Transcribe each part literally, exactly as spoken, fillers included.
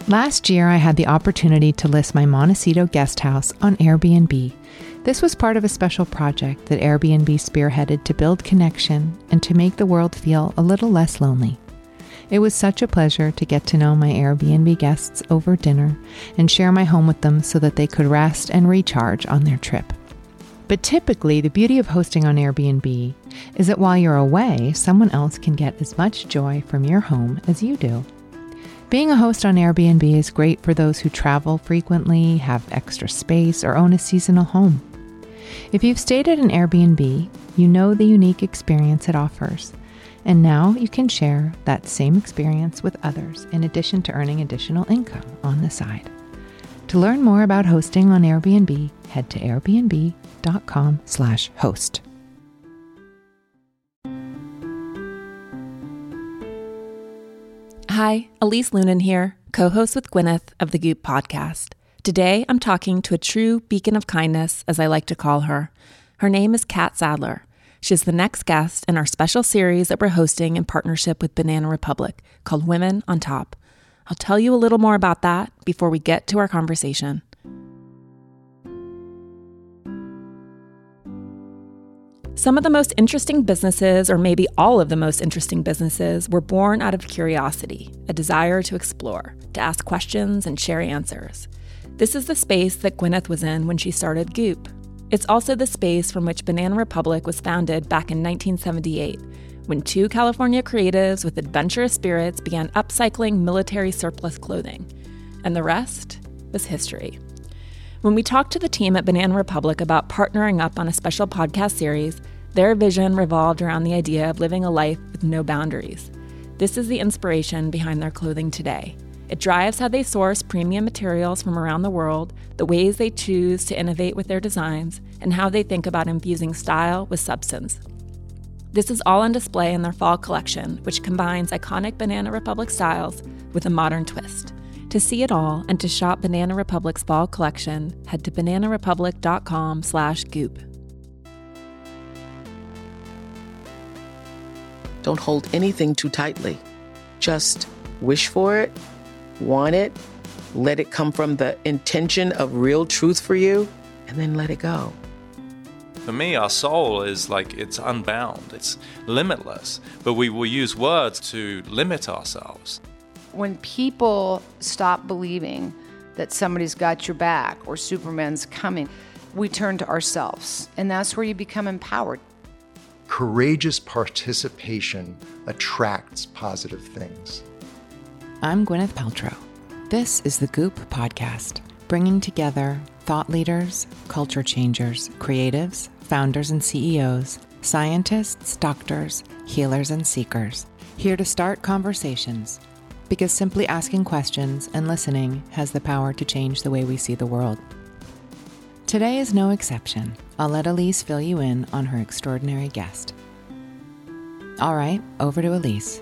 Last year, I had the opportunity to list my Montecito guest house on Airbnb. This was part of a special project that Airbnb spearheaded to build connection and to make the world feel a little less lonely. It was such a pleasure to get to know my Airbnb guests over dinner and share my home with them so that they could rest and recharge on their trip. But typically, the beauty of hosting on Airbnb is that while you're away, someone else can get as much joy from your home as you do. Being a host on Airbnb is great for those who travel frequently, have extra space, or own a seasonal home. If you've stayed at an Airbnb, you know the unique experience it offers. And now you can share that same experience with others in addition to earning additional income on the side. To learn more about hosting on Airbnb, head to airbnb.com slash host. Hi, Elise Lunan here, co-host with Gwyneth of the Goop podcast. Today, I'm talking to a true beacon of kindness, as I like to call her. Her name is Kat Sadler. She's the next guest in our special series that we're hosting in partnership with Banana Republic called Women on Top. I'll tell you a little more about that before we get to our conversation. Some of the most interesting businesses, or maybe all of the most interesting businesses, were born out of curiosity, a desire to explore, to ask questions and share answers. This is the space that Gwyneth was in when she started Goop. It's also the space from which Banana Republic was founded back in nineteen seventy-eight, when two California creatives with adventurous spirits began upcycling military surplus clothing. And the rest was history. When we talked to the team at Banana Republic about partnering up on a special podcast series, their vision revolved around the idea of living a life with no boundaries. This is the inspiration behind their clothing today. It drives how they source premium materials from around the world, the ways they choose to innovate with their designs, and how they think about infusing style with substance. This is all on display in their fall collection, which combines iconic Banana Republic styles with a modern twist. To see it all and to shop Banana Republic's fall collection, head to bananarepublic.com slash goop. Don't hold anything too tightly. Just wish for it, want it, let it come from the intention of real truth for you, and then let it go. For me, our soul is like, it's unbound, it's limitless, but we will use words to limit ourselves. When people stop believing that somebody's got your back or Superman's coming, we turn to ourselves, and that's where you become empowered. Courageous participation attracts positive things. I'm Gwyneth Paltrow. This is the Goop podcast, bringing together thought leaders, culture changers, creatives, founders and C E Os, scientists, doctors, healers and seekers, here to start conversations, because simply asking questions and listening has the power to change the way we see the world. Today is no exception. I'll let Elise fill you in on her extraordinary guest. All right, over to Elise.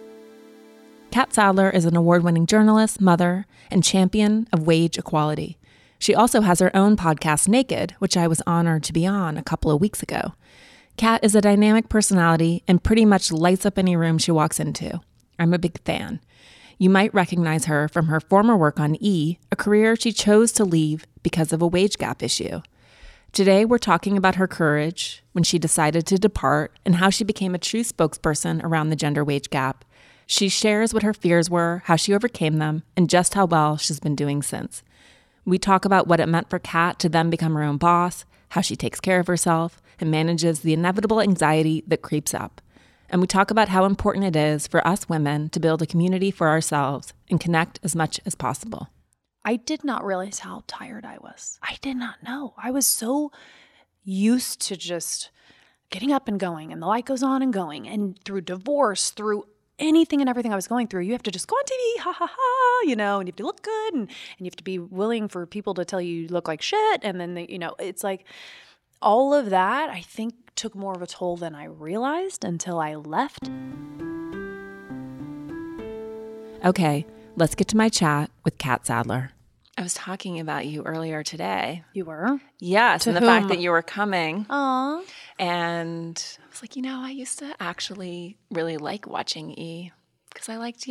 Kat Sadler is an award-winning journalist, mother, and champion of wage equality. She also has her own podcast, Naked, which I was honored to be on a couple of weeks ago. Kat is a dynamic personality and pretty much lights up any room she walks into. I'm a big fan. You might recognize her from her former work on E!, a career she chose to leave because of a wage gap issue. Today, we're talking about her courage when she decided to depart and how she became a true spokesperson around the gender wage gap. She shares what her fears were, how she overcame them, and just how well she's been doing since. We talk about what it meant for Kat to then become her own boss, how she takes care of herself and manages the inevitable anxiety that creeps up. And we talk about how important it is for us women to build a community for ourselves and connect as much as possible. I did not realize how tired I was. I did not know. I was so used to just getting up and going, and the light goes on and going. And through divorce, through anything and everything I was going through, you have to just go on T V, ha ha ha, you know, and you have to look good, and, and you have to be willing for people to tell you you look like shit. And then, they, you know, it's like all of that, I think, took more of a toll than I realized until I left. Okay, let's get to my chat with Kat Sadler. I was talking about you earlier today. You were? Yes, To and the whom? fact that you were coming. Aw. And I was like, you know, I used to actually really like watching E! because I liked you.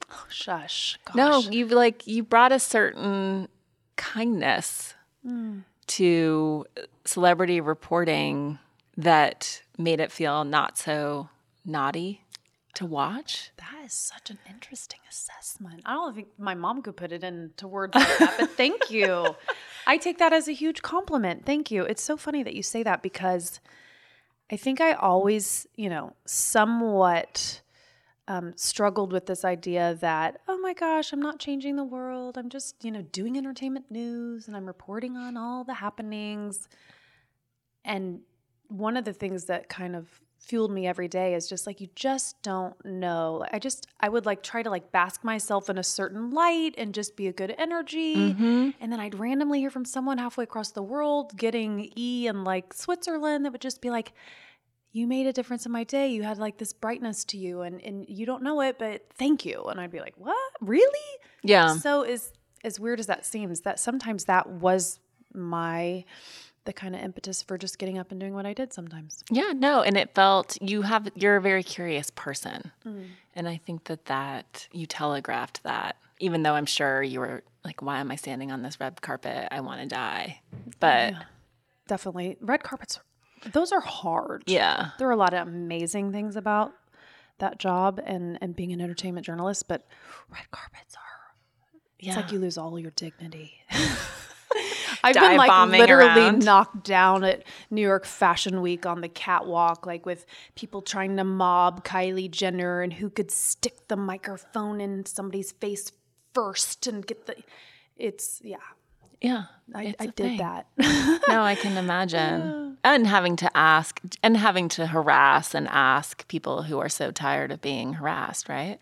Oh, shush. Gosh. No, you like you brought a certain kindness mm. to celebrity reporting that made it feel not so naughty to watch. That is such an interesting assessment. I don't think my mom could put it into words like that, but thank you. I take that as a huge compliment. Thank you. It's so funny that you say that because I think I always, you know, somewhat um, struggled with this idea that, oh my gosh, I'm not changing the world. I'm just, you know, doing entertainment news and I'm reporting on all the happenings. And one of the things that kind of fueled me every day is just like, you just don't know. I just, I would like try to like bask myself in a certain light and just be a good energy. Mm-hmm. And then I'd randomly hear from someone halfway across the world getting E in like Switzerland that would just be like, you made a difference in my day. You had like this brightness to you and, and you don't know it, but thank you. And I'd be like, what? Really? Yeah. So as, as weird as that seems, that sometimes that was my the kind of impetus for just getting up and doing what I did sometimes. Yeah, no. And it felt, you have, you're a very curious person. Mm. And I think that that you telegraphed that, even though I'm sure you were like, why am I standing on this red carpet? I want to die. But yeah, definitely red carpets, those are hard. Yeah. There are a lot of amazing things about that job and, and being an entertainment journalist, but red carpets are, it's yeah. like you lose all your dignity. I've been like literally around. knocked down at New York Fashion Week on the catwalk, like with people trying to mob Kylie Jenner and who could stick the microphone in somebody's face first and get the, it's, yeah. Yeah. I, I did thing. that. No, I can imagine. Yeah. And having to ask and having to harass and ask people who are so tired of being harassed, right?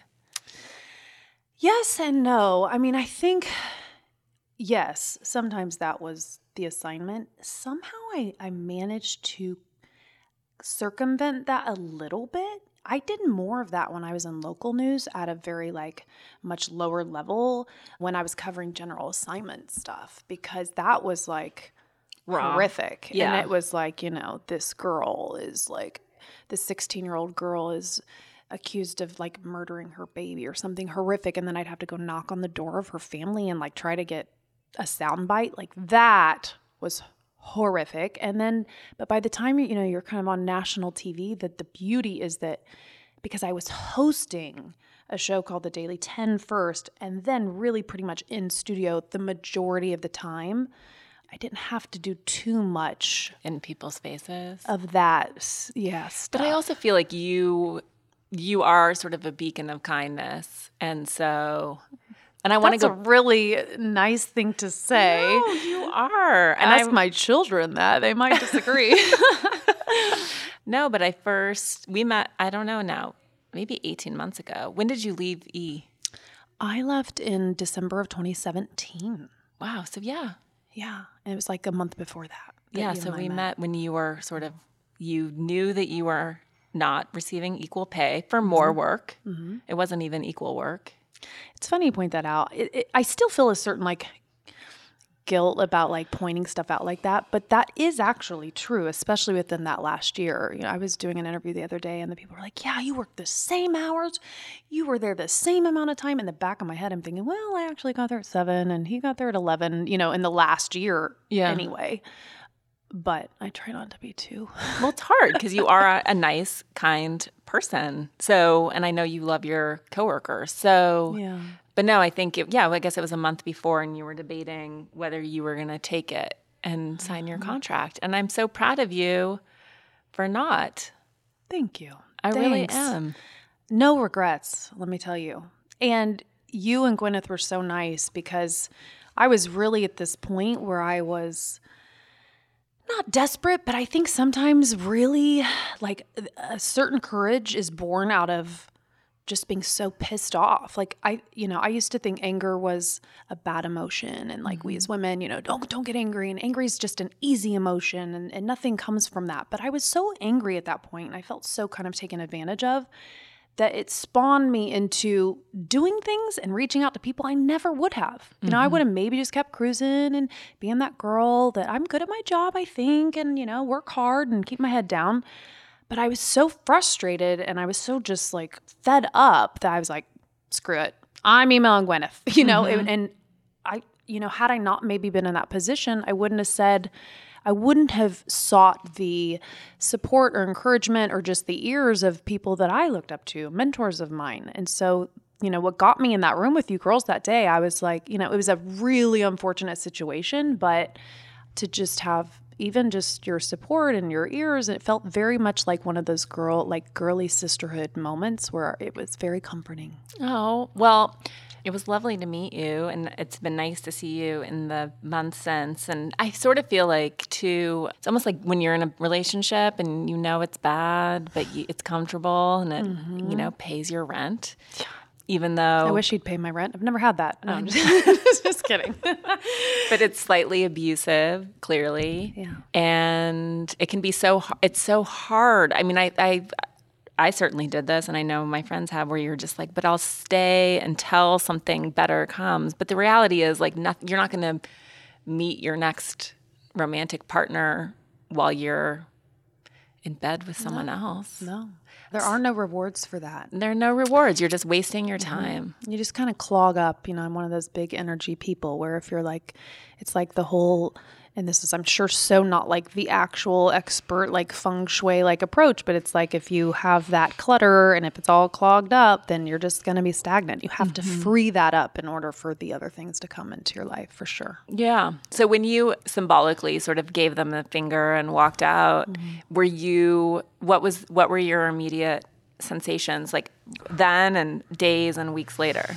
Yes and no. I mean, I think... Yes, sometimes that was the assignment. Somehow I, I managed to circumvent that a little bit. I did more of that when I was in local news at a very like much lower level when I was covering general assignment stuff because that was like Raw. horrific. Yeah. And it was like, you know, this girl is like, this sixteen-year-old girl is accused of like murdering her baby or something horrific. And then I'd have to go knock on the door of her family and like try to get a soundbite. Like that was horrific. And then, but by the time, you know, you're kind of on national T V, that the beauty is that because I was hosting a show called The Daily ten first, and then really pretty much in studio the majority of the time, I didn't have to do too much in people's faces of that. Yeah. Stuff. But I also feel like you, you are sort of a beacon of kindness. And so... And I want to go. That's a really nice thing to say. No, you are. And ask my children that. They might disagree. No, but I first, we met, I don't know now, maybe eighteen months ago. When did you leave E? I left in December of twenty seventeen. Wow. So yeah. Yeah. And it was like a month before that. that yeah. So we met. met when you were sort of, you knew that you were not receiving equal pay for more mm-hmm. work. Mm-hmm. It wasn't even equal work. It's funny you point that out. It, it, I still feel a certain like guilt about like pointing stuff out like that, but that is actually true, especially within that last year. You know, I was doing an interview the other day and the people were like, yeah, you worked the same hours. You were there the same amount of time. In the back of my head, I'm thinking, well, I actually got there at seven and he got there at eleven, you know, in the last year yeah. anyway. But I try not to be too. Well, it's hard because you are a, a nice, kind person. So, and I know you love your coworkers. So, yeah. But no, I think, it, yeah, well, I guess it was a month before and you were debating whether you were going to take it and sign your contract. And I'm so proud of you for not. Thank you. I Thanks. really am. No regrets, let me tell you. And you and Gwyneth were so nice because I was really at this point where I was not desperate, but I think sometimes really like a certain courage is born out of just being so pissed off. Like I, you know, I used to think anger was a bad emotion and like mm-hmm. we as women, you know, don't, don't get angry. And angry is just an easy emotion and, and nothing comes from that. But I was so angry at that point and I felt so kind of taken advantage of that it spawned me into doing things and reaching out to people I never would have. You know, mm-hmm. I would have maybe just kept cruising and being that girl that I'm good at my job, I think, and, you know, work hard and keep my head down. But I was so frustrated and I was so just like fed up that I was like, screw it. I'm emailing Gwyneth, you know, Mm-hmm. and, and I, you know, had I not maybe been in that position, I wouldn't have said, I wouldn't have sought the support or encouragement or just the ears of people that I looked up to, mentors of mine. And so, you know, what got me in that room with you girls that day, I was like, you know, it was a really unfortunate situation, but to just have even just your support and your ears, and it felt very much like one of those girl, like girly sisterhood moments where it was very comforting. Oh, well, it was lovely to meet you, and it's been nice to see you in the months since. And I sort of feel like, too, it's almost like when you're in a relationship and you know it's bad, but you, it's comfortable and it, mm-hmm. you know, pays your rent. Yeah. Even though I wish he'd pay my rent. I've never had that. No, I'm just, just kidding. But it's slightly abusive, clearly. Yeah. And it can be so, it's so hard. I mean, I, I, I certainly did this, and I know my friends have, where you're just like, but I'll stay until something better comes. But the reality is, like, not, you're not going to meet your next romantic partner while you're in bed with someone no, else. No. There are no rewards for that. There are no rewards. You're just wasting your time. Mm-hmm. You just kind of clog up. You know, I'm one of those big energy people where if you're like, it's like the whole, and this is, I'm sure, so not like the actual expert, like feng shui like approach, but it's like if you have that clutter and if it's all clogged up, then you're just going to be stagnant. You have mm-hmm. to free that up in order for the other things to come into your life, for sure. Yeah. So when you symbolically sort of gave them the finger and walked out, mm-hmm. were you, what was, what were your immediate sensations like then and days and weeks later?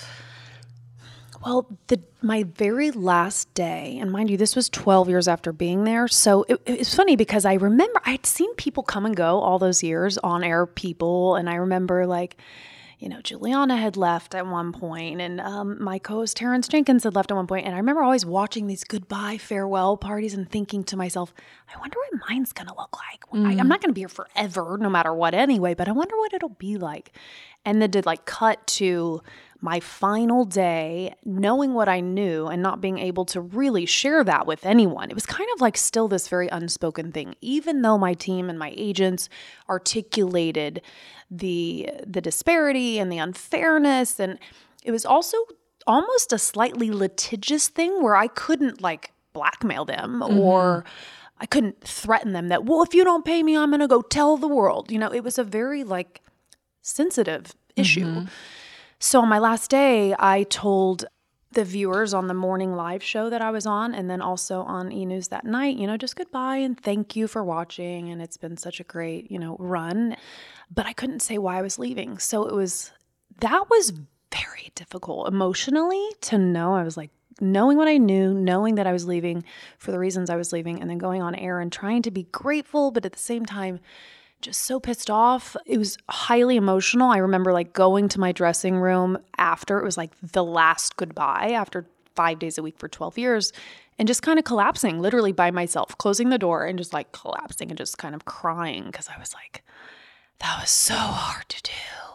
Well, the my very last day, and mind you, this was twelve years after being there. So it, it's funny because I remember I had seen people come and go all those years, on-air people. And I remember like, you know, Juliana had left at one point, and um, my co-host Terrence Jenkins had left at one point. And I remember always watching these goodbye, farewell parties and thinking to myself, I wonder what mine's going to look like. Mm-hmm. I, I'm not going to be here forever, no matter what anyway, but I wonder what it'll be like. And then to like cut to my final day, knowing what I knew and not being able to really share that with anyone. It was kind of like still this very unspoken thing, even though my team and my agents articulated the the disparity and the unfairness. And it was also almost a slightly litigious thing where I couldn't like blackmail them mm-hmm. or I couldn't threaten them that, well, if you don't pay me, I'm going to go tell the world. You know, it was a very like sensitive issue. Mm-hmm. So on my last day, I told the viewers on the morning live show that I was on, and then also on E! News that night, you know, just goodbye and thank you for watching. And it's been such a great, you know, run. But I couldn't say why I was leaving. So it was, that was very difficult emotionally to know. I was like, knowing what I knew, knowing that I was leaving for the reasons I was leaving, and then going on air and trying to be grateful, but at the same time, just so pissed off. It was highly emotional. I remember like going to my dressing room after, it was like the last goodbye after five days a week for twelve years, and just kind of collapsing literally by myself, closing the door and just like collapsing and just kind of crying because I was like, that was so hard to do.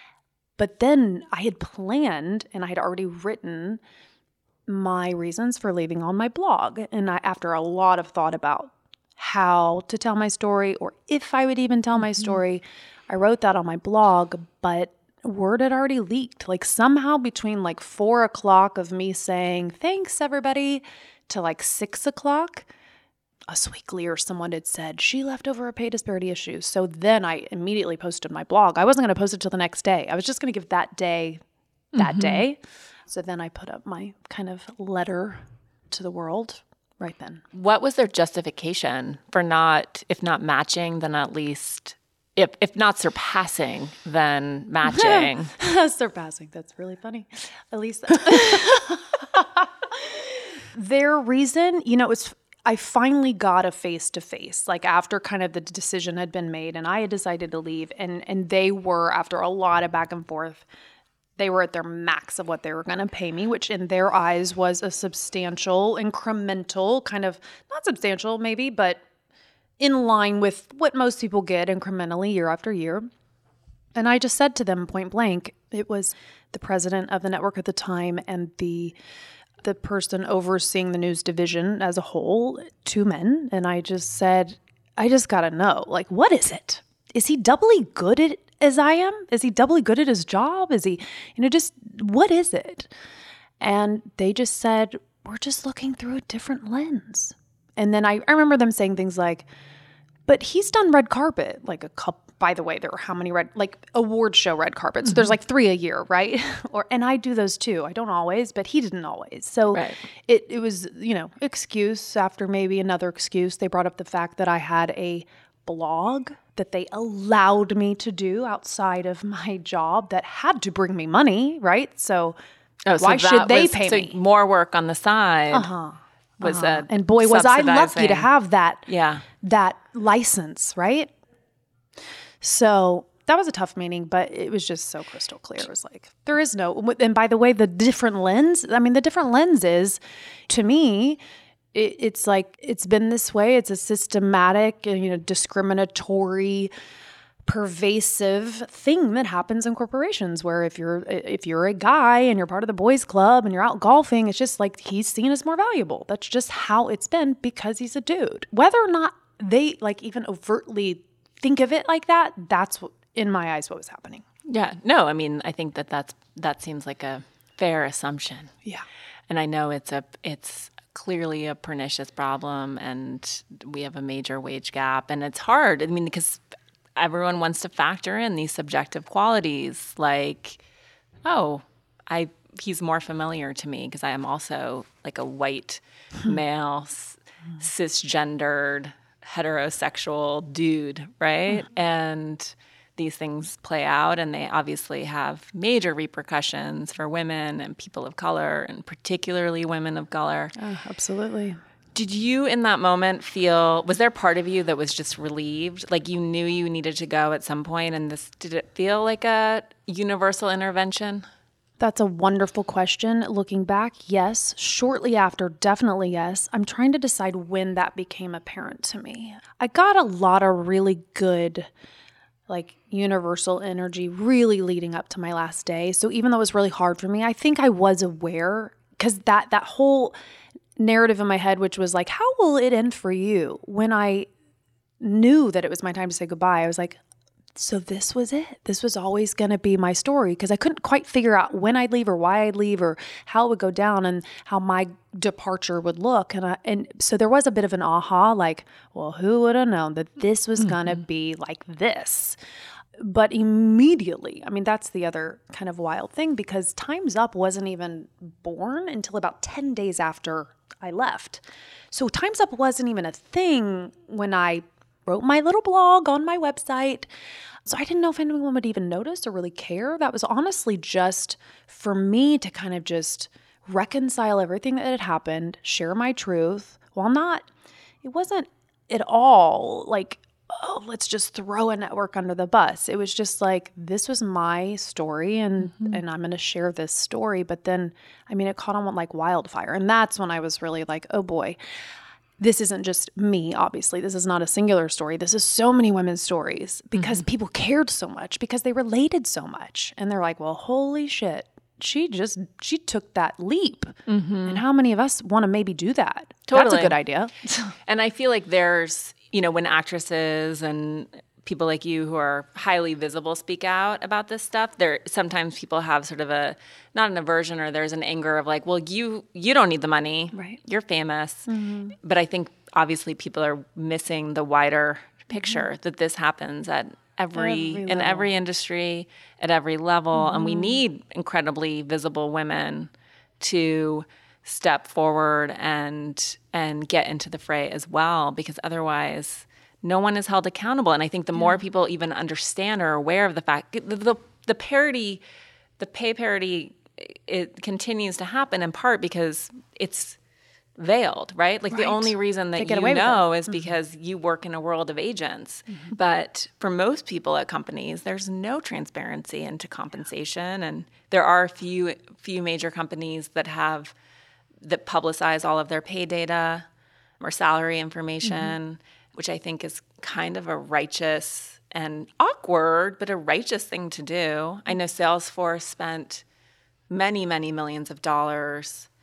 But then I had planned and I had already written my reasons for leaving on my blog. And I, after a lot of thought about how to tell my story or if I would even tell my story, I wrote that on my blog, but word had already leaked. Like somehow between like four o'clock of me saying, thanks everybody, to like six o'clock, Us Weekly or someone had said, she left over a pay disparity issue. So then I immediately posted my blog. I wasn't going to post it till the next day. I was just going to give that day, that mm-hmm. day. So then I put up my kind of letter to the world right then. What was their justification for not, if not matching, then at least, if if not surpassing, then matching? Surpassing, that's really funny. At least their reason, you know, it's, I finally got a face-to-face, like after kind of the decision had been made and I had decided to leave, and and they were, after a lot of back and forth, they were at their max of what they were going to pay me, which in their eyes was a substantial, incremental, kind of, not substantial maybe, but in line with what most people get incrementally year after year. And I just said to them point blank, it was the president of the network at the time and the the person overseeing the news division as a whole, two men. And I just said, I just got to know, like, what is it? Is he doubly good at as I am? Is he doubly good at his job? Is he, you know, just what is it? And they just said, we're just looking through a different lens. And then I, I remember them saying things like, but he's done red carpet, like a couple, by the way, there are how many red, like award show red carpets. Mm-hmm. There's like three a year, right? or And I do those too. I don't always, but he didn't always. So right. it, it was, you know, excuse after maybe another excuse. They brought up the fact that I had a blog that they allowed me to do outside of my job that had to bring me money, right? So, oh, so why should they was, pay so me? More work on the side. Uh-huh. Was uh-huh. a and boy, was I lucky to have that, yeah. that license, right? So that was a tough meeting, but it was just so crystal clear. It was like, there is no, and by the way, the different lens, I mean, the different lens is, to me, it, it's like, it's been this way. It's a systematic, you know, discriminatory, pervasive thing that happens in corporations where if you're if you're a guy and you're part of the boys club and you're out golfing, it's just like he's seen as more valuable. That's just how it's been because he's a dude. Whether or not they like even overtly think of it like that, that's what, in my eyes, what was happening. Yeah. No, I mean, I think that that's, that seems like a fair assumption. Yeah. And I know it's a it's clearly a pernicious problem, and we have a major wage gap, and it's hard. I mean, because everyone wants to factor in these subjective qualities like, oh, I he's more familiar to me because I am also like a white male, s- cisgendered, heterosexual dude, right? And these things play out, and they obviously have major repercussions for women and people of color, and particularly women of color. Oh, absolutely. Did you in that moment feel, was there part of you that was just relieved? Like you knew you needed to go at some point, and this, did it feel like a universal intervention? That's a wonderful question. Looking back, yes. Shortly after, definitely yes. I'm trying to decide when that became apparent to me. I got a lot of really good, like, universal energy really leading up to my last day. So even though it was really hard for me, I think I was aware, because that that whole narrative in my head, which was like, how will it end for you? When I knew that it was my time to say goodbye, I was like, so this was it. This was always going to be my story, because I couldn't quite figure out when I'd leave or why I'd leave or how it would go down and how my departure would look. And I, and so there was a bit of an aha, like, well, who would have known that this was mm-hmm. going to be like this? But immediately, I mean, that's the other kind of wild thing, because Time's Up wasn't even born until about ten days after I left. So Time's Up wasn't even a thing when I wrote my little blog on my website. So I didn't know if anyone would even notice or really care. That was honestly just for me to kind of just reconcile everything that had happened, share my truth, while not, it wasn't at all like, oh, let's just throw a network under the bus. It was just like, this was my story, and mm-hmm. and I'm going to share this story. But then, I mean, it caught on like wildfire. And that's when I was really like, oh boy, this isn't just me, obviously. This is not a singular story. This is so many women's stories, because mm-hmm. people cared so much, because they related so much. And they're like, well, holy shit, she just, she took that leap. Mm-hmm. And how many of us want to maybe do that? Totally. That's a good idea. And I feel like there's, you know, when actresses and people like you who are highly visible speak out about this stuff, there sometimes people have sort of a, not an aversion, or there's an anger of like, well, you you don't need the money. Right. You're famous. Mm-hmm. But I think obviously people are missing the wider picture mm-hmm. that this happens at every, every in every industry, at every level. Mm-hmm. And we need incredibly visible women to step forward and and get into the fray as well, because otherwise no one is held accountable. And I think the more people even understand or are aware of the fact, the, the, the parity, the pay parity, it continues to happen in part because it's veiled, right? Like right. the only reason that you know is because mm-hmm. you work in a world of agents. Mm-hmm. But for most people at companies, there's no transparency into compensation. And there are a few, few major companies that have, that publicize all of their pay data or salary information, mm-hmm. which I think is kind of a righteous and awkward, but a righteous thing to do. I know Salesforce spent many, many millions of dollars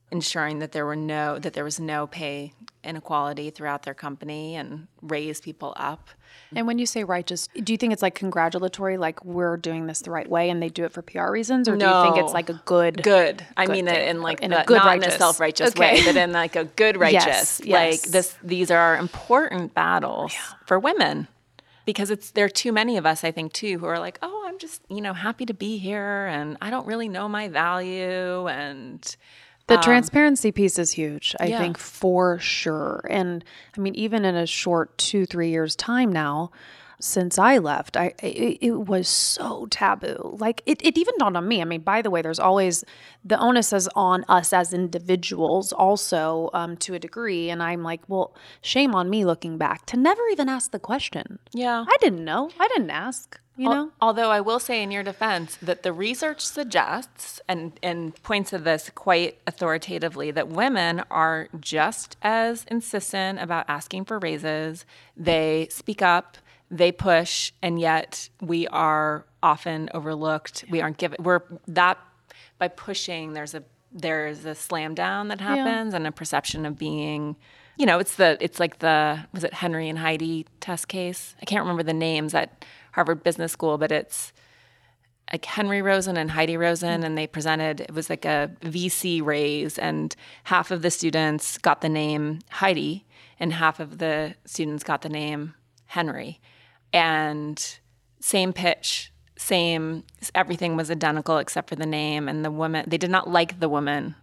ensuring that there were no that there was no pay inequality throughout their company and raise people up. And when you say righteous, do you think it's like congratulatory, like we're doing this the right way and they do it for P R reasons? Or No. do you think it's like a good? Good. I good mean it thing? in like In the, a good not righteous. in a self-righteous Okay. way, but in like a good righteous. Yes, Like yes. this, these are important battles for women. Because it's there are too many of us, I think, too, who are like, oh, I'm just, you know, happy to be here and I don't really know my value. And The um, transparency piece is huge, I yeah. think, for sure. And I mean, even in a short two, three years time now, since I left, I it, it was so taboo. Like it, it even dawned on me. I mean, by the way, there's always the onus is on us as individuals also um, to a degree. And I'm like, well, shame on me looking back to never even ask the question. Yeah. I didn't know. I didn't ask, you know? Al- Although I will say in your defense that the research suggests and, and points to this quite authoritatively that women are just as insistent about asking for raises. They speak up. They push, and yet we are often overlooked. We aren't given. We're that by pushing. There's a there's a slam down that happens, and a perception of being. You know, it's the it's like the was it Henry and Heidi test case? I can't remember the names at Harvard Business School, but it's like Henry Rosen and Heidi Rosen, and they presented. It was like a V C raise, and half of the students got the name Heidi, and half of the students got the name Henry. And same pitch, same, everything was identical except for the name. And the woman, they did not like the woman.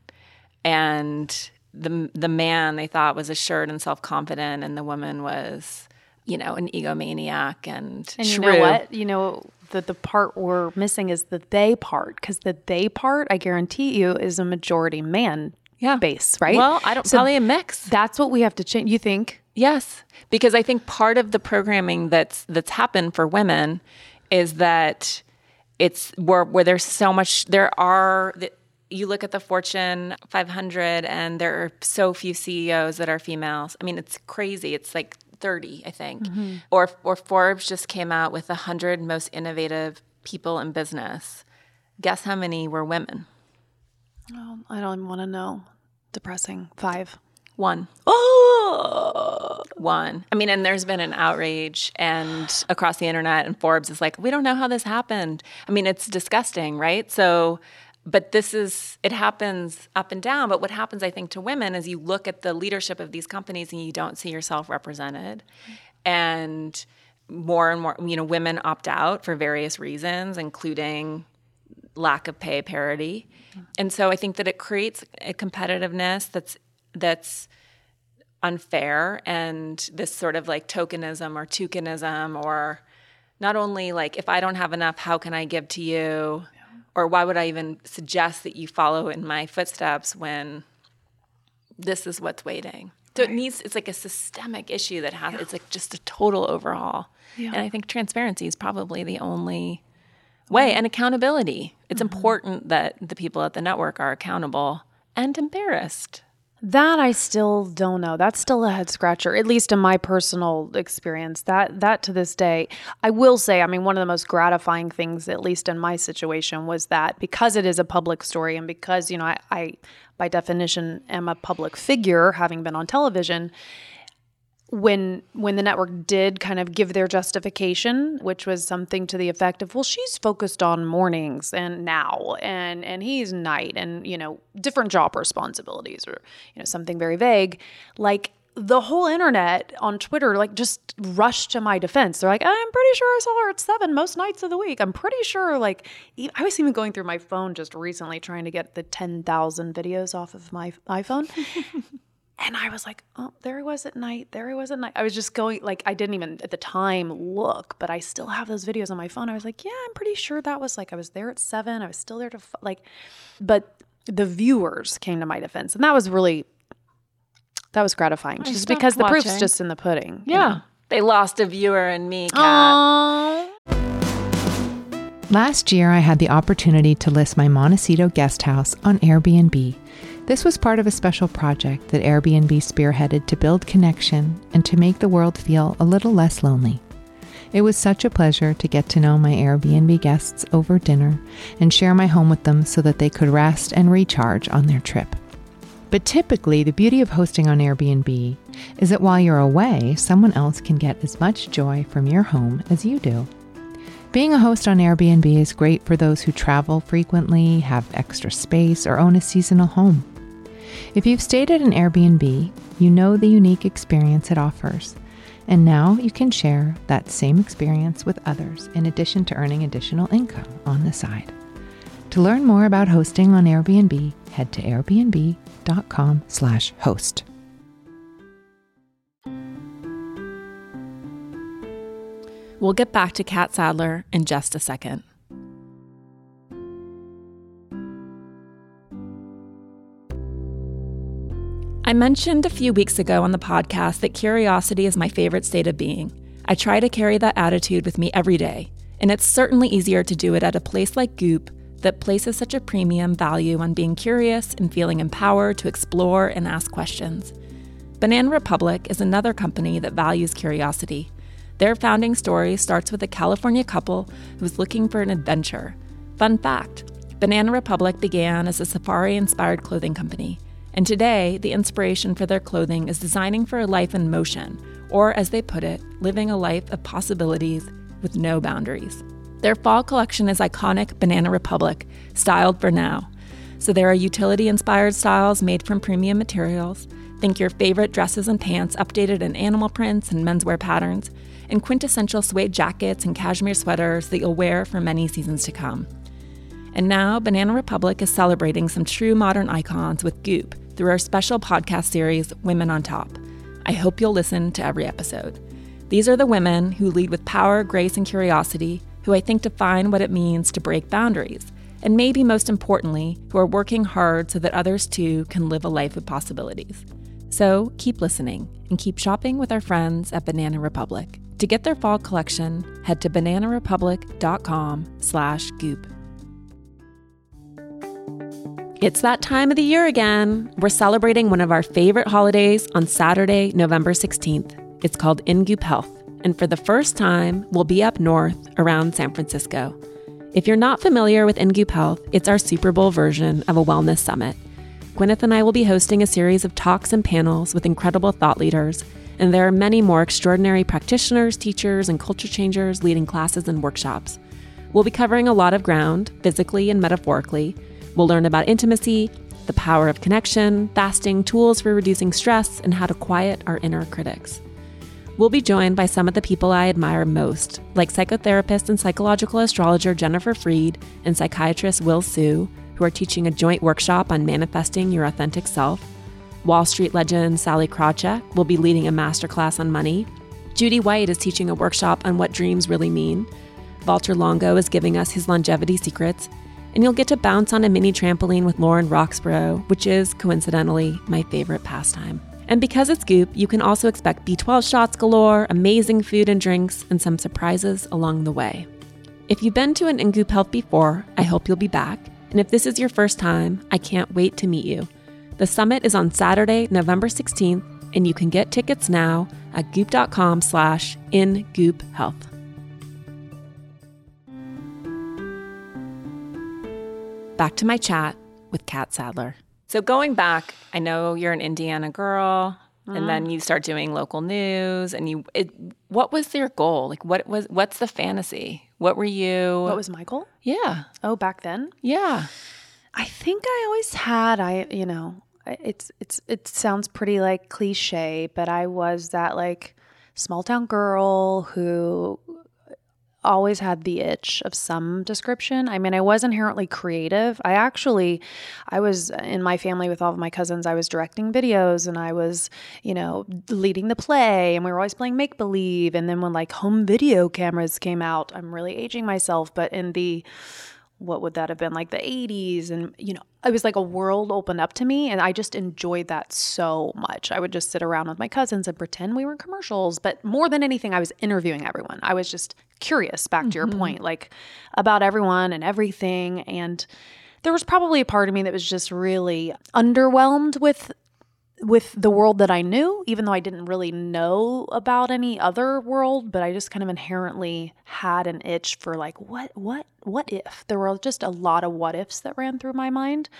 And the the man they thought was assured and self-confident, and the woman was, you know, an egomaniac and And you shrew. know what? You know, the, the part we're missing is the they part, because the they part, I guarantee you, is a majority man Yeah. base, right? Well, I don't, So probably a mix. That's what we have to change. You think? Yes, because I think part of the programming that's that's happened for women is that it's where where there's so much. There are the, you look at the Fortune five hundred, and there are so few C E Os that are females. I mean, it's crazy. It's like thirty, I think. Mm-hmm. Or or Forbes just came out with the one hundred most innovative people in business. Guess how many were women? Oh, I don't even want to know. Depressing. Five. One. Oh, One. I mean, and there's been an outrage and across the internet, and Forbes is like, we don't know how this happened. I mean, it's disgusting, right? So, but this is, it happens up and down. But what happens, I think, to women is you look at the leadership of these companies and you don't see yourself represented. And more and more, you know, women opt out for various reasons, including lack of pay parity. And so I think that it creates a competitiveness that's that's unfair, and this sort of like tokenism or toucanism, or not only like, if I don't have enough, how can I give to you? Yeah. Or why would I even suggest that you follow in my footsteps when this is what's waiting? So right. it needs, it's like a systemic issue that has, yeah. it's like just a total overhaul. Yeah. And I think transparency is probably the only way, and accountability. It's mm-hmm. important that the people at the network are accountable and embarrassed. That I still don't know. That's still a head scratcher, at least in my personal experience. That that to this day, I will say, I mean, one of the most gratifying things, at least in my situation, was that because it is a public story, and because, you know, I, I by definition am a public figure, having been on television, when when the network did kind of give their justification, which was something to the effect of, well, she's focused on mornings and now, and and he's night, and, you know, different job responsibilities, or, you know, something very vague, like the whole internet on Twitter, like, just rushed to my defense. They're like, I'm pretty sure I saw her at seven most nights of the week. I'm pretty sure, like, I was even going through my phone just recently trying to get the ten thousand videos off of my iPhone. And I was like, oh, there he was at night. There he was at night. I was just going, like, I didn't even at the time look, but I still have those videos on my phone. I was like, yeah, I'm pretty sure that was like, I was there at seven. I was still there to, f-. like, but the viewers came to my defense. And that was really, that was gratifying. I just because watching. The proof's just in the pudding. Yeah. You know? They lost a viewer in me, Kat. Aww. Last year, I had the opportunity to list my Montecito guest house on Airbnb. This was part of a special project that Airbnb spearheaded to build connection and to make the world feel a little less lonely. It was such a pleasure to get to know my Airbnb guests over dinner and share my home with them so that they could rest and recharge on their trip. But typically, the beauty of hosting on Airbnb is that while you're away, someone else can get as much joy from your home as you do. Being a host on Airbnb is great for those who travel frequently, have extra space, or own a seasonal home. If you've stayed at an Airbnb, you know the unique experience it offers. And now you can share that same experience with others in addition to earning additional income on the side. To learn more about hosting on Airbnb, head to airbnb.com slash host. We'll get back to Kat Sadler in just a second. I mentioned a few weeks ago on the podcast that curiosity is my favorite state of being. I try to carry that attitude with me every day, and it's certainly easier to do it at a place like Goop that places such a premium value on being curious and feeling empowered to explore and ask questions. Banana Republic is another company that values curiosity. Their founding story starts with a California couple who's looking for an adventure. Fun fact, Banana Republic began as a safari-inspired clothing company, and today the inspiration for their clothing is designing for a life in motion, or as they put it, living a life of possibilities with no boundaries. Their fall collection is iconic Banana Republic, styled for now. So there are utility-inspired styles made from premium materials. Think your favorite dresses and pants updated in animal prints and menswear patterns, and quintessential suede jackets and cashmere sweaters that you'll wear for many seasons to come. And now, Banana Republic is celebrating some true modern icons with Goop through our special podcast series, Women on Top. I hope you'll listen to every episode. These are the women who lead with power, grace, and curiosity, who I think define what it means to break boundaries, and maybe most importantly, who are working hard so that others too can live a life of possibilities. So keep listening and keep shopping with our friends at Banana Republic. To get their fall collection, head to bananarepublic.com slash goop. It's that time of the year again. We're celebrating one of our favorite holidays on Saturday, November sixteenth. It's called In Goop Health, and for the first time, we'll be up north around San Francisco. If you're not familiar with In Goop Health, it's our Super Bowl version of a wellness summit. Gwyneth and I will be hosting a series of talks and panels with incredible thought leaders, and there are many more extraordinary practitioners, teachers, and culture changers leading classes and workshops. We'll be covering a lot of ground, physically and metaphorically. We'll learn about intimacy, the power of connection, fasting, tools for reducing stress, and how to quiet our inner critics. We'll be joined by some of the people I admire most, like psychotherapist and psychological astrologer Jennifer Freed and psychiatrist Will Su, who are teaching a joint workshop on manifesting your authentic self. Wall Street legend Sally Krawcheck will be leading a masterclass on money. Judy White is teaching a workshop on what dreams really mean. Walter Longo is giving us his longevity secrets. And you'll get to bounce on a mini trampoline with Lauren Roxborough, which is, coincidentally, my favorite pastime. And because it's Goop, you can also expect B twelve shots galore, amazing food and drinks, and some surprises along the way. If you've been to an In Goop Health before, I hope you'll be back. And if this is your first time, I can't wait to meet you. The summit is on Saturday, November sixteenth, and you can get tickets now at goop.com slash in Goop Health. Back to my chat with Kat Sadler. So going back, I know you're an Indiana girl, mm. and then you start doing local news, and you. It, what was your goal? Like, what was? What's the fantasy? What were you? What was my goal? Yeah. Oh, back then? Yeah. I think I always had. I, you know, it's it's it sounds pretty like cliche, but I was that like small town girl who always had the itch of some description. I mean, I was inherently creative. I actually, I was in my family with all of my cousins. I was directing videos and I was, you know, leading the play, and we were always playing make-believe. And then when like home video cameras came out, I'm really aging myself, but in the, what would that have been, like the eighties, and you know, it was like a world opened up to me, and I just enjoyed that so much. I would just sit around with my cousins and pretend we were in commercials, but more than anything, I was interviewing everyone. I was just curious, back to mm-hmm. your point, like about everyone and everything. And there was probably a part of me that was just really underwhelmed with with the world that I knew, even though I didn't really know about any other world, but I just kind of inherently had an itch for like, what, what, what if? There were just a lot of what ifs that ran through my mind.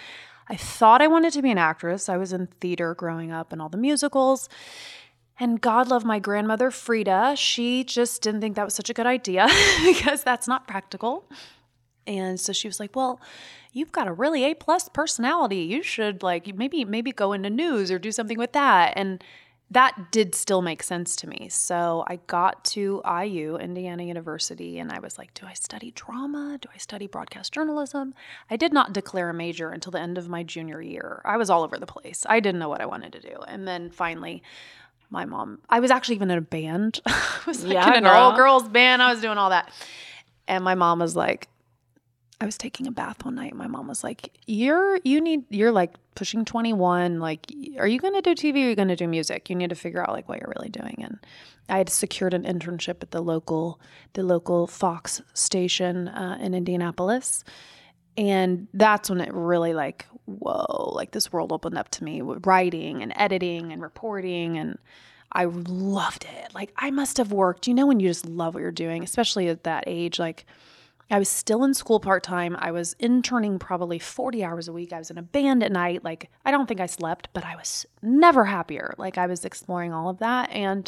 I thought I wanted to be an actress. I was in theater growing up and all the musicals. And God love my grandmother, Frida. She just didn't think that was such a good idea because that's not practical. And so she was like, well, you've got a really A-plus personality. You should like maybe maybe go into news or do something with that. And that did still make sense to me. So I got to I U, Indiana University, and I was like, do I study drama? Do I study broadcast journalism? I did not declare a major until the end of my junior year. I was all over the place. I didn't know what I wanted to do. And then finally, my mom, I was actually even in a band. I was like Yeah, in an girl. all-girls band. I was doing all that. And my mom was like, I was taking a bath one night. And my mom was like, you're, you need, you're like pushing twenty-one. Like, are you going to do T V or are you going to do music? You need to figure out like what you're really doing. And I had secured an internship at the local, the local Fox station uh, in Indianapolis. And that's when it really like, whoa, like this world opened up to me with writing and editing and reporting. And I loved it. Like I must have worked, you know, when you just love what you're doing, especially at that age, like I was still in school part-time. I was interning probably forty hours a week. I was in a band at night. Like, I don't think I slept, but I was never happier. Like, I was exploring all of that. And,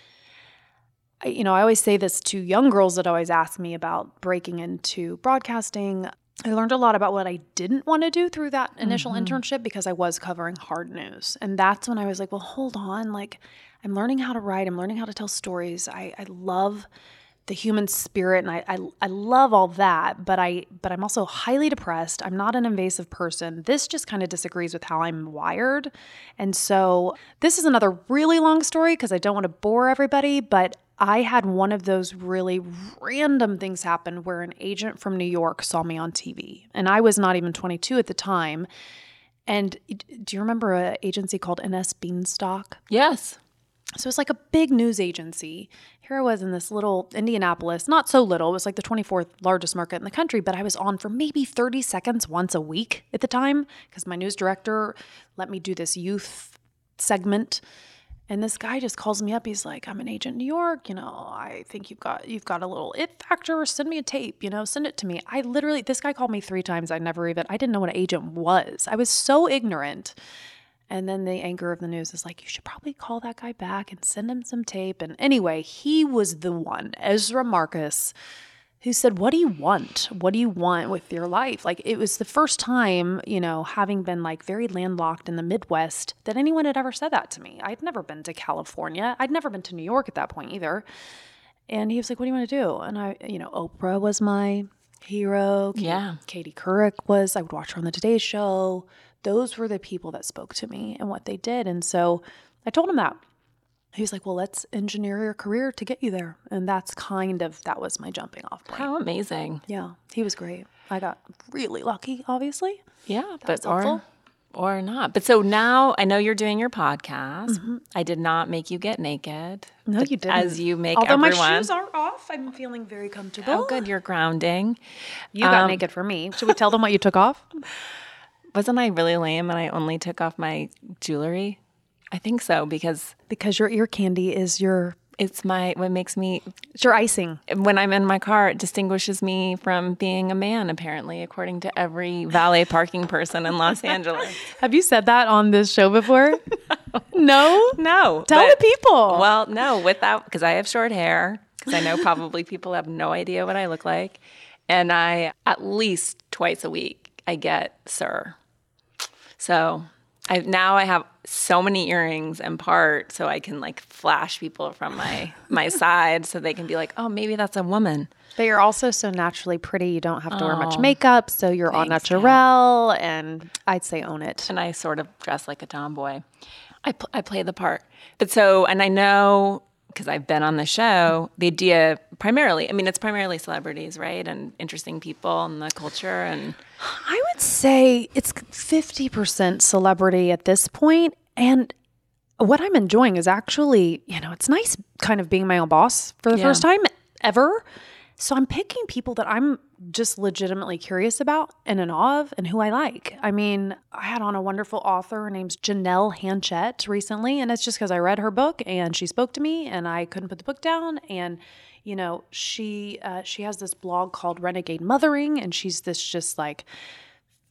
I, you know, I always say this to young girls that always ask me about breaking into broadcasting. I learned a lot about what I didn't want to do through that initial mm-hmm. internship because I was covering hard news. And that's when I was like, well, hold on. Like, I'm learning how to write. I'm learning how to tell stories. I, I love the human spirit, and I, I I love all that, but I but I'm also highly depressed. I'm not an invasive person. This just kind of disagrees with how I'm wired. And so this is another really long story because I don't want to bore everybody, but I had one of those really random things happen where an agent from New York saw me on T V. And I was not even twenty-two at the time. And do you remember an agency called N S Beanstalk? Yes. So it's like a big news agency. Here I was in this little Indianapolis, not so little. It was like the twenty-fourth largest market in the country, but I was on for maybe thirty seconds once a week at the time because my news director let me do this youth segment. And this guy just calls me up. He's like, I'm an agent in New York. You know, I think you've got you've got a little it factor. Send me a tape, you know, send it to me. I literally, this guy called me three times. I never even, I didn't know what an agent was. I was so ignorant. And then the anchor of the news is like, you should probably call that guy back and send him some tape. And anyway, he was the one, Ezra Marcus, who said, what do you want? What do you want with your life? Like, it was the first time, you know, having been like very landlocked in the Midwest, that anyone had ever said that to me. I'd never been to California. I'd never been to New York at that point either. And he was like, what do you want to do? And I, you know, Oprah was my hero. Yeah. Katie Couric was, I would watch her on the Today Show. Those were the people that spoke to me and what they did. And so I told him that. He was like, well, let's engineer your career to get you there. And that's kind of, that was my jumping off point. How amazing. Yeah, he was great. I got really lucky, obviously. Yeah, That but was or, helpful. or not. But so now I know you're doing your podcast. Mm-hmm. I did not make you get naked. No, you didn't. As you make Although everyone. my shoes are off, I'm feeling very comfortable. Oh, good. You're grounding. You got Um, naked for me. Should we tell them what you took off? Wasn't I really lame and I only took off my jewelry? I think so because Because your ear candy is your, it's my, what makes me, it's your icing. when I'm in my car, it distinguishes me from being a man, apparently, according to every valet parking person in Los Angeles. Have you said that on this show before? No? No. Tell but- the people. Well, no, without, because I have short hair, because I know probably people have no idea what I look like. And I, at least twice a week, I get sir. So I now I have so many earrings and part so I can like flash people from my, my side so they can be like, oh, maybe that's a woman. But you're also so naturally pretty. You don't have to wear much Oh, makeup, so you're all thanks, naturel, and I'd say own it. And I sort of dress like a tomboy. I, pl- I play the part. But so, and I know, because I've been on the show, the idea primarily, I mean, it's primarily celebrities, right? And interesting people in the culture. And I would say it's fifty percent celebrity at this point. And what I'm enjoying is actually, you know, it's nice kind of being my own boss for the Yeah. first time ever. So I'm picking people that I'm just legitimately curious about and in awe of and who I like. I mean, I had on a wonderful author. Her name's Janelle Hanchett recently, and it's just because I read her book and she spoke to me and I couldn't put the book down. And, you know, she uh, she has this blog called Renegade Mothering, and she's this just like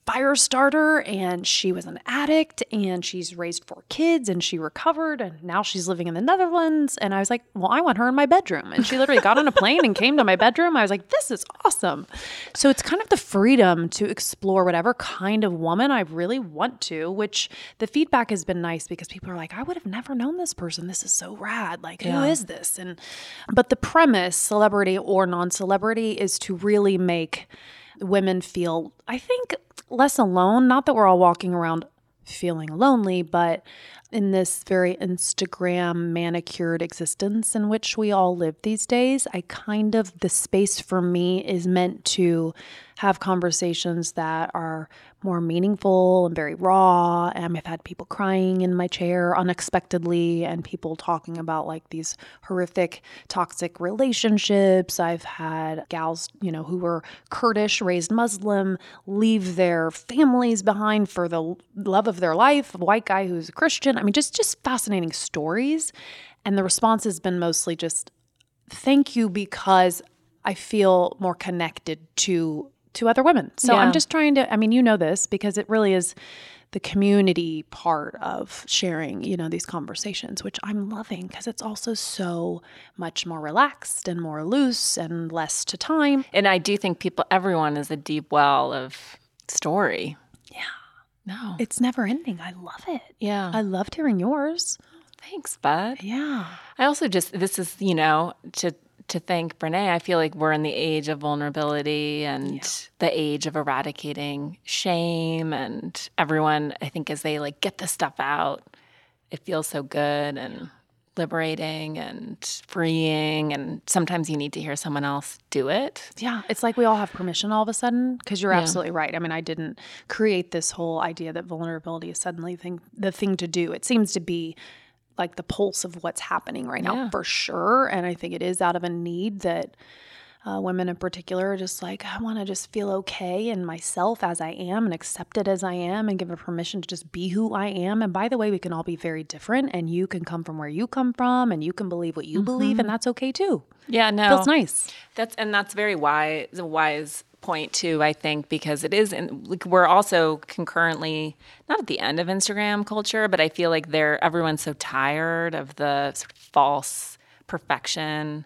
fire starter, and she was an addict, and she's raised four kids, and she recovered, and now she's living in the Netherlands. And I was like, well, I want her in my bedroom. And she literally got on a plane and came to my bedroom. I was like, this is awesome. So it's kind of the freedom to explore whatever kind of woman I really want to, which the feedback has been nice because people are like, I would have never known this person. This is so rad. Like, Yeah. who is this? And but the premise, celebrity or non-celebrity, is to really make women feel, I think, less alone. Not that we're all walking around feeling lonely, but in this very Instagram manicured existence in which we all live these days, I kind of, the space for me is meant to have conversations that are more meaningful and very raw. And I've had people crying in my chair unexpectedly, and people talking about like these horrific toxic relationships. I've had gals, you know, who were Kurdish, raised Muslim, leave their families behind for the love of their life, a white guy who's a Christian. I mean, just, just fascinating stories. And the response has been mostly just, thank you, because I feel more connected to to other women. So Yeah. I'm just trying to, I mean, you know this, because it really is the community part of sharing, you know, these conversations, which I'm loving because it's also so much more relaxed and more loose and less to time. And I do think people, everyone is a deep well of story. Yeah. No. It's never ending. I love it. yeah. I loved hearing yours. Thanks, bud. Yeah. I also just, this is, you know, to to thank Brene, I feel like we're in the age of vulnerability and Yeah. the age of eradicating shame. And everyone, I think, as they like get this stuff out, it feels so good and liberating and freeing. And sometimes you need to hear someone else do it. Yeah, it's like we all have permission all of a sudden, because you're Yeah. absolutely right. I mean, I didn't create this whole idea that vulnerability is suddenly thing, the thing to do. It seems to be like the pulse of what's happening right now, Yeah. for sure. And I think it is out of a need that uh, women in particular are just like, I want to just feel okay in myself as I am and accepted as I am and give her permission to just be who I am. And by the way, we can all be very different, and you can come from where you come from, and you can believe what you believe, and that's okay too. Yeah, no. Feels nice. That's and that's very wise, a wise point too, I think, because it is, in, like, we're also concurrently not at the end of Instagram culture, but I feel like they're everyone's so tired of the sort of false perfection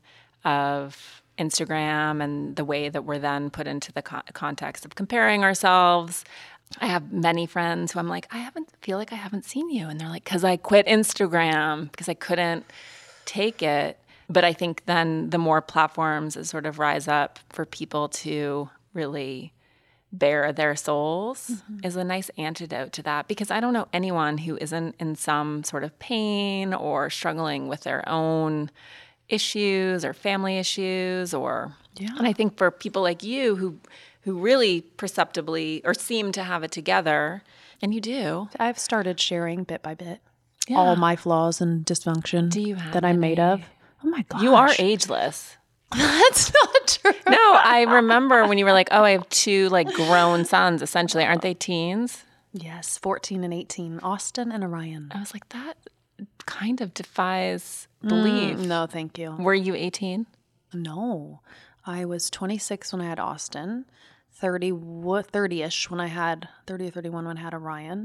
of Instagram and the way that we're then put into the co- context of comparing ourselves. I have many friends who I'm like, I haven't feel like I haven't seen you, and they're like, because I quit Instagram because I couldn't take it. But I think then the more platforms that sort of rise up for people to really bare their souls mm-hmm. is a nice antidote to that, because I don't know anyone who isn't in some sort of pain or struggling with their own issues or family issues or Yeah. and I think for people like you who who really perceptibly or seem to have it together, and you do. I've started sharing bit by bit Yeah. all my flaws and dysfunction Do you have that I'm made any? of. Oh my gosh. You are ageless. That's not true. No, I remember when you were like, oh, I have two like grown sons, essentially. Aren't they teens? Yes, fourteen and eighteen, Austin and Orion. I was like, that kind of defies belief. Mm, no, thank you. Were you eighteen? No, I was twenty-six when I had Austin, thirty, thirty-ish when I had, thirty or thirty-one when I had Orion.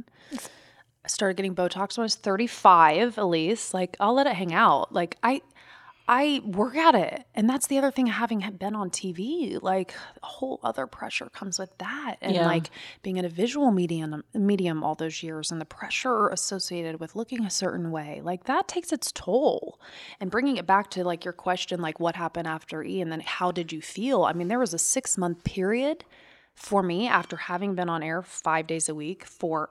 I started getting Botox when I was thirty-five, Elise. Like, I'll let it hang out. Like, I... I work at it. And that's the other thing, having been on T V, like a whole other pressure comes with that. And Yeah. like being in a visual medium, medium all those years, and the pressure associated with looking a certain way, like that takes its toll. And bringing it back to like your question, like what happened after E and then how did you feel? I mean, there was a six month period for me after having been on air five days a week for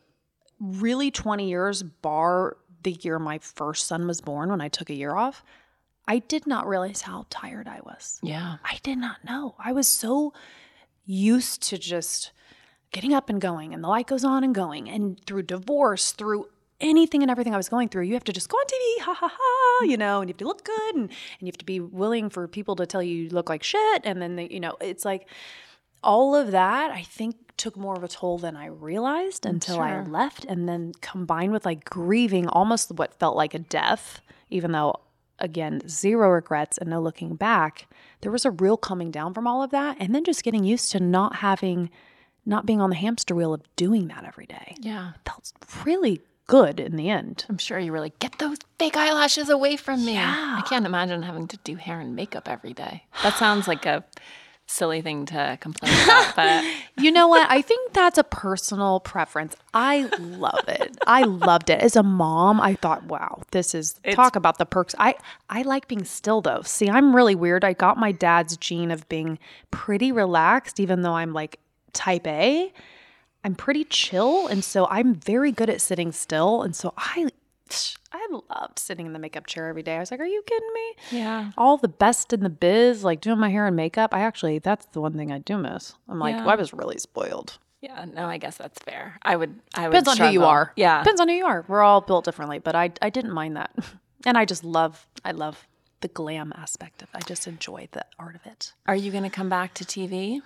really twenty years, bar the year my first son was born when I took a year off. I did not realize how tired I was. Yeah. I did not know. I was so used to just getting up and going, and the light goes on and going. And through divorce, through anything and everything I was going through, you have to just go on T V, ha ha ha, you know, and you have to look good, and, and you have to be willing for people to tell you you look like shit. And then, they, you know, it's like all of that, I think, took more of a toll than I realized until I Sure. left. And then combined with like grieving almost what felt like a death, even though again, zero regrets and no looking back, there was a real coming down from all of that. And then just getting used to not having not being on the hamster wheel of doing that every day. Yeah. It felt really good in the end. I'm sure you were like, get those fake eyelashes away from me. Yeah. I can't imagine having to do hair and makeup every day. That sounds like a silly thing to complain about, but you know what? I think that's a personal preference. I love it. I loved it. As a mom, I thought, wow, this is It's- talk about the perks. I, I like being still though. See, I'm really weird. I got my dad's gene of being pretty relaxed, even though I'm like type A. I'm pretty chill. And so I'm very good at sitting still. And so I I loved sitting in the makeup chair every day. I was like, are you kidding me? Yeah. All the best in the biz, like doing my hair and makeup. I actually, that's the one thing I do miss. I'm like, Yeah. well, I was really spoiled. Yeah, no, I guess that's fair. I would I would Depends on who you struggle. are. Yeah. Depends on who you are. We're all built differently, but I I didn't mind that. And I just love, I love the glam aspect of it. I just enjoy the art of it. Are you going to come back to T V?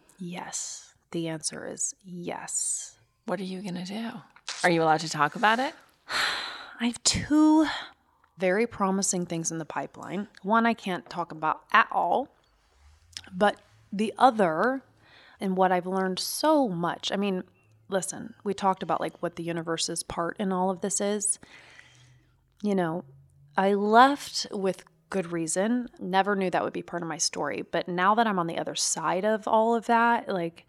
Yes. The answer is yes. What are you going to do? Are you allowed to talk about it? I have two very promising things in the pipeline. One I can't talk about at all, but the other, and what I've learned so much. I mean, listen, we talked about like what the universe's part in all of this is. You know, I left with good reason. Never knew that would be part of my story. But now that I'm on the other side of all of that, like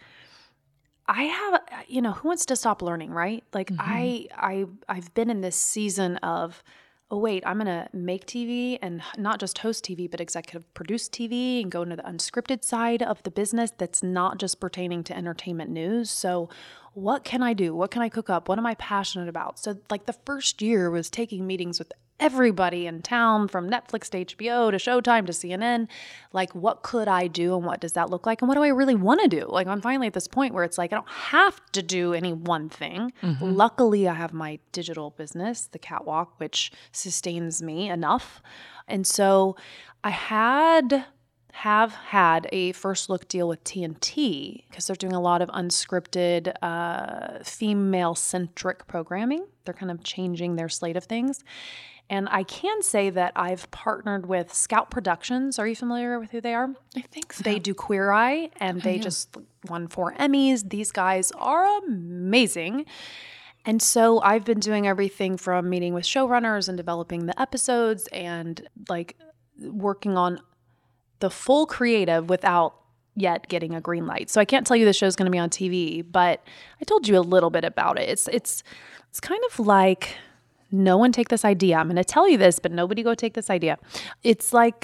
I have, you know, who wants to stop learning, right? Like mm-hmm. I, I, I've been in this season of, oh wait, I'm going to make T V and not just host T V, but executive produce T V and go into the unscripted side of the business that's not just pertaining to entertainment news. So what can I do? What can I cook up? What am I passionate about? So like the first year was taking meetings with everybody in town from Netflix to H B O to Showtime to C N N. Like, what could I do and what does that look like? And what do I really want to do? Like, I'm finally at this point where it's like, I don't have to do any one thing. Mm-hmm. Luckily, I have my digital business, The Catwalk, which sustains me enough. And so I had... have had a first look deal with T N T because they're doing a lot of unscripted, uh, female-centric programming. They're kind of changing their slate of things. And I can say that I've partnered with Scout Productions. Are you familiar with who they are? I think so. They do Queer Eye, and they just won four Emmys. These guys are amazing. And so I've been doing everything from meeting with showrunners and developing the episodes and like working on the full creative without yet getting a green light. So I can't tell you the show's going to be on T V, but I told you a little bit about it. It's it's it's kind of like, no one take this idea. I'm going to tell you this, but nobody go take this idea. It's like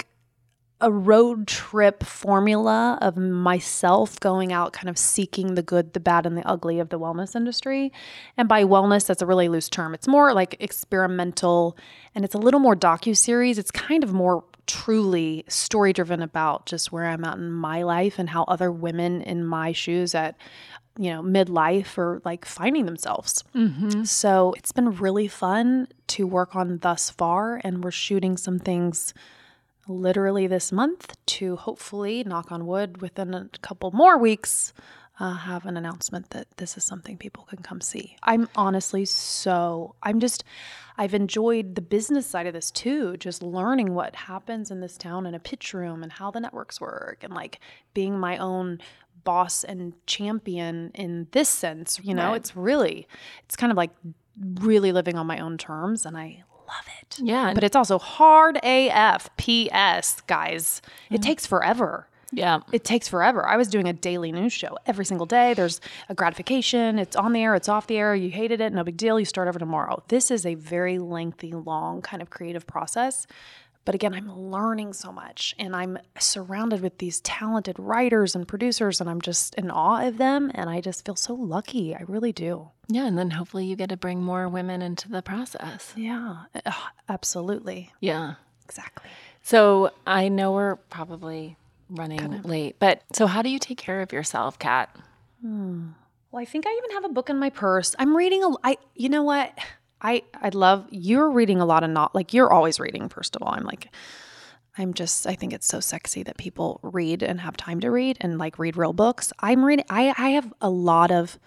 a road trip formula of myself going out kind of seeking the good, the bad, and the ugly of the wellness industry. And by wellness, that's a really loose term. It's more like experimental, and it's a little more docuseries. It's kind of more truly story driven about just where I'm at in my life and how other women in my shoes at, you know, midlife are like finding themselves. Mm-hmm. So it's been really fun to work on thus far. And we're shooting some things literally this month to hopefully, knock on wood, within a couple more weeks, uh, have an announcement that this is something people can come see. I'm honestly so, I'm just, I've enjoyed the business side of this too, just learning what happens in this town in a pitch room and how the networks work and like being my own boss and champion in this sense. You know, Right. it's really, it's kind of like really living on my own terms, and I love it. Yeah. But it's also hard A F. P S, guys. It takes forever. Yeah. It takes forever. I was doing a daily news show every single day. There's a gratification. It's on the air. It's off the air. You hated it. No big deal. You start over tomorrow. This is a very lengthy, long kind of creative process. But again, I'm learning so much, and I'm surrounded with these talented writers and producers, and I'm just in awe of them. And I just feel so lucky. I really do. Yeah. And then hopefully you get to bring more women into the process. Yeah, Ugh, absolutely. Yeah. Exactly. So I know we're probably running late, but so how do you take care of yourself, Kat? Hmm. Well, I think I even have a book in my purse. I'm reading a, I, you know what? I, I love, you're reading a lot of not, like you're always reading, first of all. I'm like, I'm just, I think it's so sexy that people read and have time to read and like read real books. I'm reading, I, I have a lot of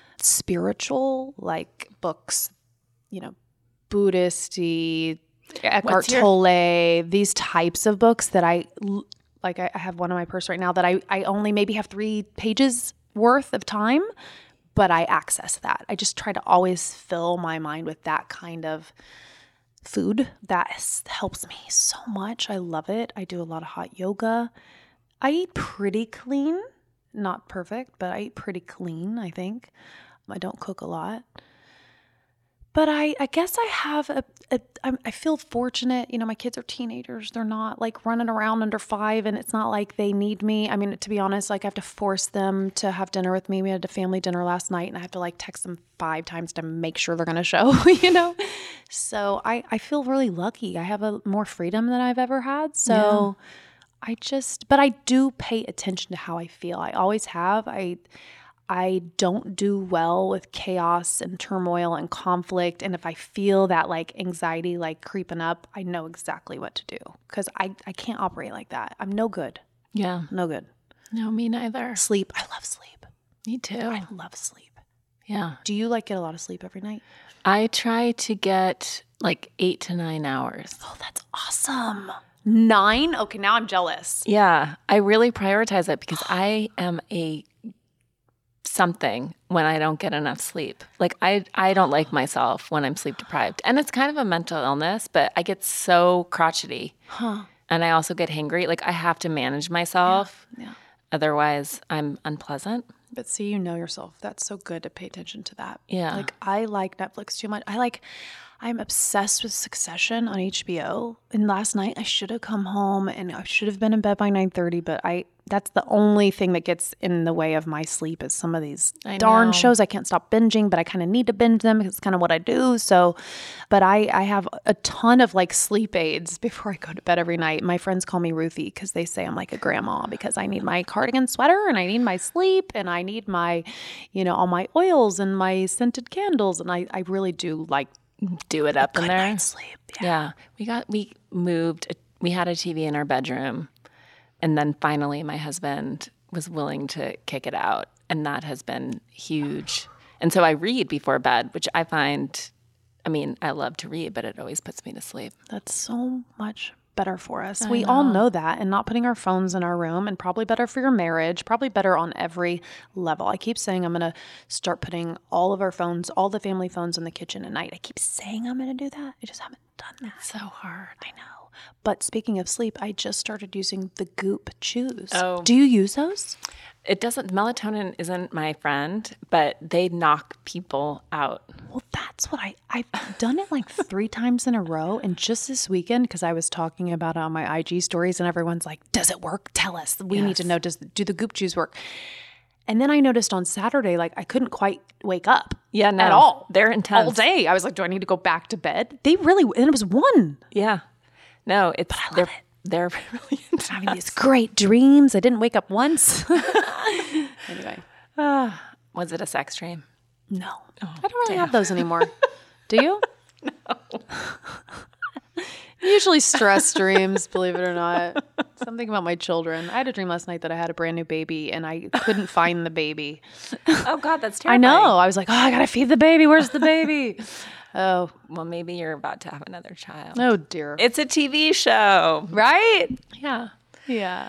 spiritual like books, you know, Buddhist-y, Eckhart your- Tolle, these types of books that I, like I have one in my purse right now that I, I only maybe have three pages worth of time, but I access that. I just try to always fill my mind with that kind of food. That helps me so much. I love it. I do a lot of hot yoga. I eat pretty clean, not perfect, but I eat pretty clean, I think. I don't cook a lot. But I, I guess I have a, a, I feel fortunate. You know, my kids are teenagers. They're not like running around under five, and it's not like they need me. I mean, to be honest, like I have to force them to have dinner with me. We had a family dinner last night, and I have to like text them five times to make sure they're going to show, you know? So I, I feel really lucky. I have a more freedom than I've ever had. So yeah. I just, but I do pay attention to how I feel. I always have. I I don't do well with chaos and turmoil and conflict. And if I feel that like anxiety like creeping up, I know exactly what to do because I, I can't operate like that. I'm no good. Yeah. No good. No, me neither. Sleep. I love sleep. Me too. I love sleep. Yeah. Do you like get a lot of sleep every night? I try to get like eight to nine hours. Oh, that's awesome. Nine? Okay, now I'm jealous. Yeah. I really prioritize it because I am a something when I don't get enough sleep. Like I I don't like myself when I'm sleep deprived. And it's kind of a mental illness, but I get so crotchety. Huh. And I also get hangry. Like I have to manage myself. Yeah. yeah. Otherwise, I'm unpleasant. But see, you know yourself. That's so good to pay attention to that. Yeah. Like I like Netflix too much. I like I'm obsessed with Succession on H B O. And last night I should have come home and I should have been in bed by nine thirty, but I that's the only thing that gets in the way of my sleep is some of these I darn know. shows. I can't stop binging, but I kind of need to binge them because it's kind of what I do. So, but I, I have a ton of like sleep aids before I go to bed every night. My friends call me Ruthie because they say I'm like a grandma because I need my cardigan sweater and I need my sleep and I need my, you know, all my oils and my scented candles. And I, I really do like do it up in good there. night's sleep. Yeah. Yeah. We got, we moved, we had a T V in our bedroom. And then finally my husband was willing to kick it out. And that has been huge. And so I read before bed, which I find, I mean, I love to read, but it always puts me to sleep. That's so much better for us. I we know. all know that, and not putting our phones in our room, and probably better for your marriage, probably better on every level. I keep saying I'm going to start putting all of our phones, all the family phones in the kitchen at night. I keep saying I'm going to do that. I just haven't done that. It's so hard. I know. But speaking of sleep, I just started using the Goop Chews. Oh. Do you use those? It doesn't, melatonin isn't my friend, but they knock people out. Well, that's what I, I've done it like three times in a row. And just this weekend, because I was talking about it on my I G stories and everyone's like, does it work? Tell us. We Yes. need to know, does do the Goop Chews work? And then I noticed on Saturday, like I couldn't quite wake up. Yeah, no. At all. They're intense. All day. I was like, do I need to go back to bed? They really, and it was one. Yeah. No, it's, I love they're, it. they're really intense. Having these great dreams. I didn't wake up once. Anyway. Uh, was it a sex dream? No. Oh, I don't really damn. have those anymore. Do you? No. Usually stress dreams, believe it or not. Something about my children. I had a dream last night that I had a brand new baby and I couldn't find the baby. Oh, God, that's I terrifying. know. I was like, oh, I got to feed the baby. Where's the baby? Oh. Well, maybe you're about to have another child. Oh, dear. It's a T V show. Right? Yeah. Yeah.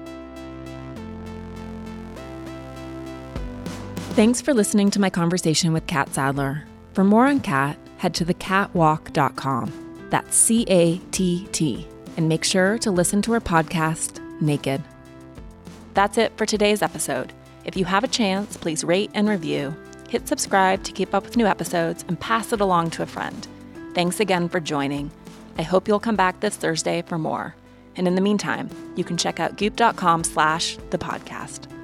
Thanks for listening to my conversation with Kat Sadler. For more on Kat, head to the cat walk dot com. That's C A T T. And make sure to listen to her podcast, Naked. That's it for today's episode. If you have a chance, please rate and review. Hit subscribe to keep up with new episodes and pass it along to a friend. Thanks again for joining. I hope you'll come back this Thursday for more. And in the meantime, you can check out goop dot com slash the podcast.